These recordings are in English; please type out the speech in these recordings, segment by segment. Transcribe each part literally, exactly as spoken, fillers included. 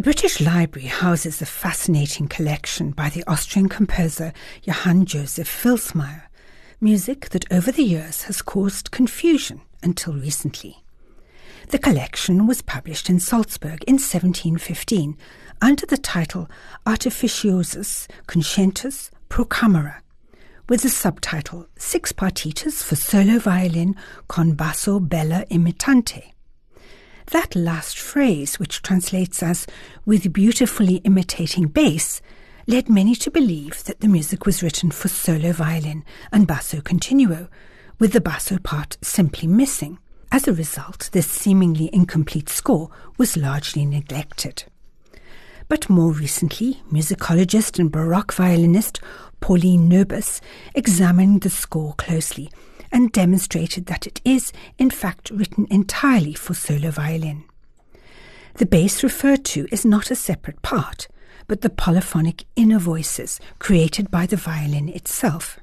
The British Library houses a fascinating collection by the Austrian composer Johann Joseph Vilsmaier, music that over the years has caused confusion until recently. The collection was published in Salzburg in seventeen fifteen under the title Artificiosus Conscientis Pro Camera, with the subtitle Six Partitas for Solo Violin con Basso Bella Imitante. That last phrase, which translates as with beautifully imitating bass, led many to believe that the music was written for solo violin and basso continuo, with the basso part simply missing. As a result, this seemingly incomplete score was largely neglected. But more recently, musicologist and Baroque violinist Pauline Nobis examined the score closely and demonstrated that it is, in fact, written entirely for solo violin. The bass referred to is not a separate part, but the polyphonic inner voices created by the violin itself.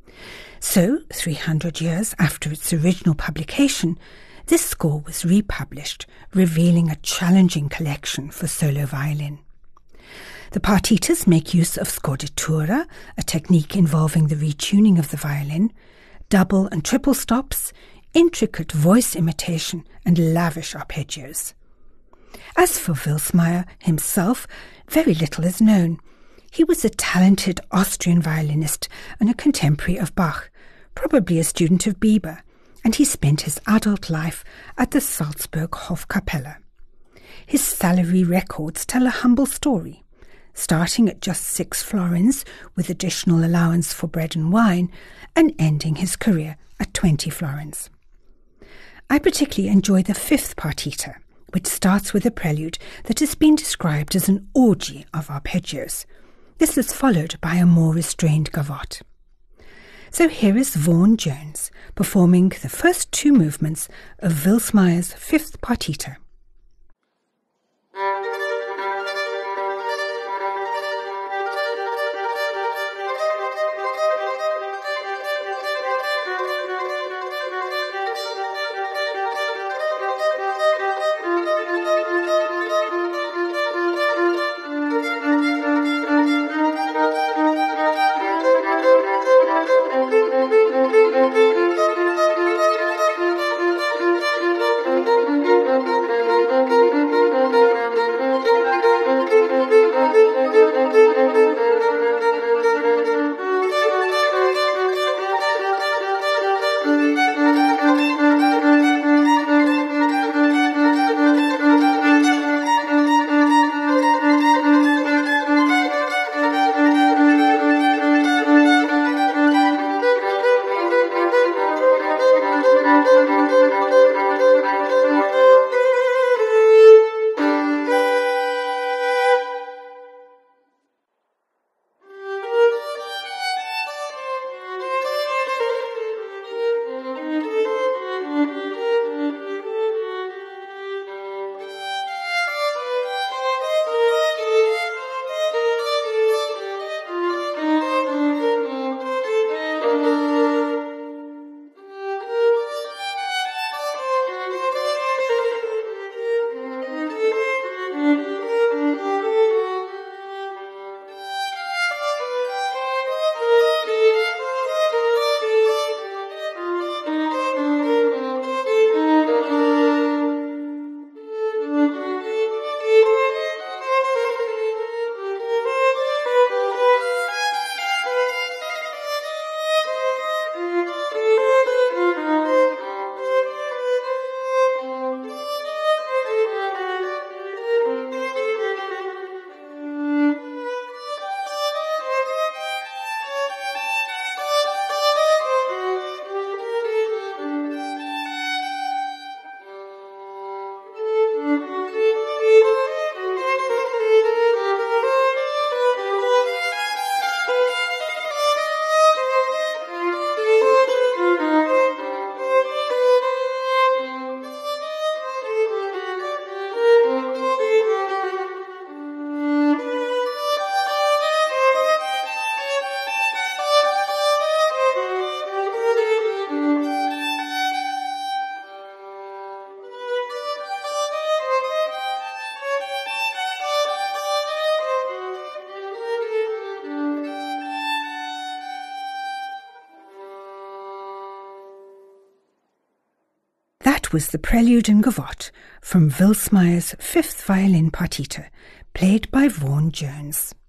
So, three hundred years after its original publication, this score was republished, revealing a challenging collection for solo violin. The partitas make use of scordatura, a technique involving the retuning of the violin, double and triple stops, intricate voice imitation, and lavish arpeggios. As for Vilsmaier himself, very little is known. He was a talented Austrian violinist and a contemporary of Bach, probably a student of Bieber, and he spent his adult life at the Salzburg Hofkapelle. His salary records tell a humble story. Starting at just six florins with additional allowance for bread and wine, and ending his career at twenty florins. I particularly enjoy the fifth partita, which starts with a prelude that has been described as an orgy of arpeggios. This is followed by a more restrained gavotte. So here is Vaughan Jones performing the first two movements of Vilsmaier's fifth partita. Thank you. That was the Prelude and Gavotte from Vilsmeyer's Fifth Violin Partita, played by Vaughan Jones.